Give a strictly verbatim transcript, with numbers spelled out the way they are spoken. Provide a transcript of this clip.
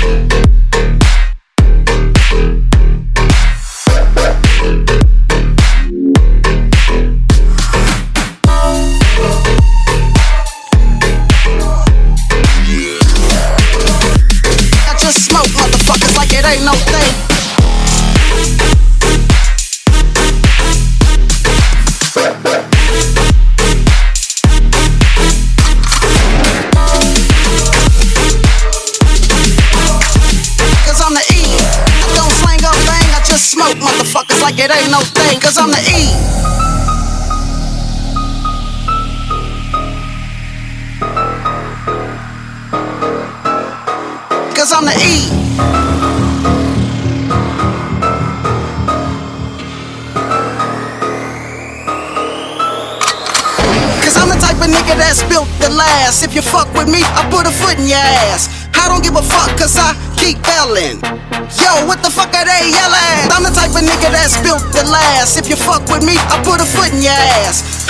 Ain't no thing. Cause I'm the E. I don't slang up thing, I just smoke motherfuckers like it ain't no thing. Cause I'm the E. Cause I'm the E. Nigga that's built to last. If you fuck with me, I put a foot in your ass. I don't give a fuck cause I keep yelling. Yo, what the fuck are they yelling? I'm the type of nigga that's built to last. If you fuck with me, I put a foot in your ass.